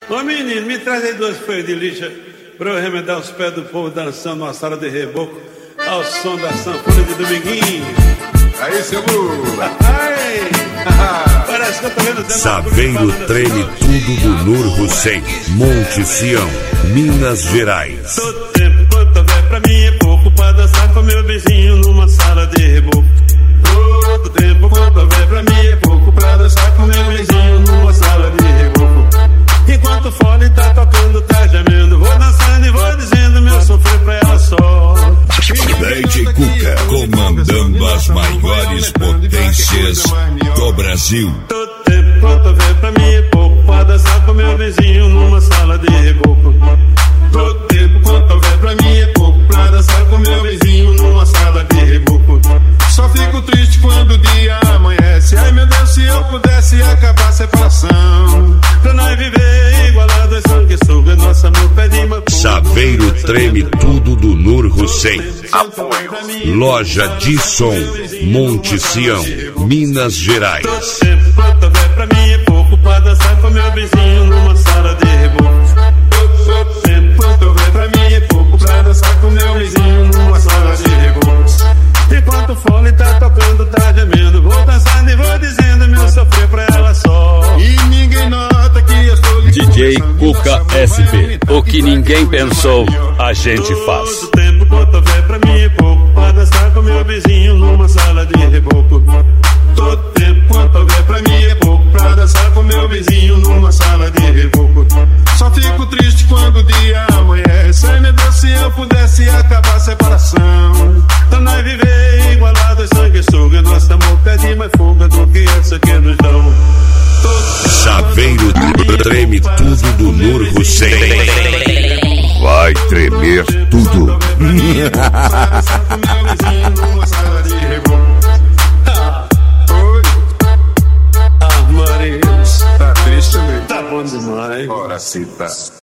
Ô menino, me traz aí 2 folhas de lixa pra eu remendar os pés do povo dançando numa sala de reboco ao som da sanfona de Dominguinho. Aí, seu burro. Parece que eu tô vendo. Saveiro treme tudo do Nur Hussein, Monte Sião, Minas Gerais. Todo tempo quanto houver pra mim é pouco pra dançar com meu vizinho numa sala de reboco. Todo tempo quanto houver pra mim é pouco pra dançar com meu vizinho numa sala de reboco. Enquanto o fole tá tocando, tá gemendo, vou dançando e vou dizendo meu sofrer pra ela só. DJ Cuca comandando as maiores potências do Brasil. Todo tempo quanto houver pra mim é pouco pra dançar com meu vizinho numa sala de reboco. Todo tempo quanto houver pra mim é pouco pra dançar com meu vizinho numa sala de reboco. Só fico triste quando o dia amanhece. Ai meu Deus, se eu pudesse acabar a separação. Pra nós viver igualado é sanguessuga, nosso amor pede uma coisa. Saveiro treme tudo do Nur Hussein. Apoio Loja de Som, Monte Sião, Minas Gerais. Todo tempo quanto houver pra mim é pouco pra dançar com meu vizinho numa sala de reboco. Todo tempo quanto houver pra mim é pouco pra dançar com meu vizinho numa sala de reboco. Enquanto o fole tá tocando, tá gemendo, vou dançando e vou dizendo meu sofrer pra ela só. E ninguém nota que eu estou DJ Cuca SP. O que ninguém pensou, a gente faz. Todo tempo quanto houver pra mim é pouco pra dançar com meu vizinho numa sala de reboco. Todo tempo quanto houver pra mim é pouco pra dançar com meu vizinho numa sala de reboco. Só fico triste quando o dia amanhece. Ai meu Deus, se eu pudesse acabar a separação. Pra nós viver igualado é sanguessuga, nosso amor pede mais fuga do que essa que nos dão. Saveiro treme tudo do Nur Hussein. Vai tremer tudo. Maria, Tá triste mesmo. tá bom demais. Ora, se tá.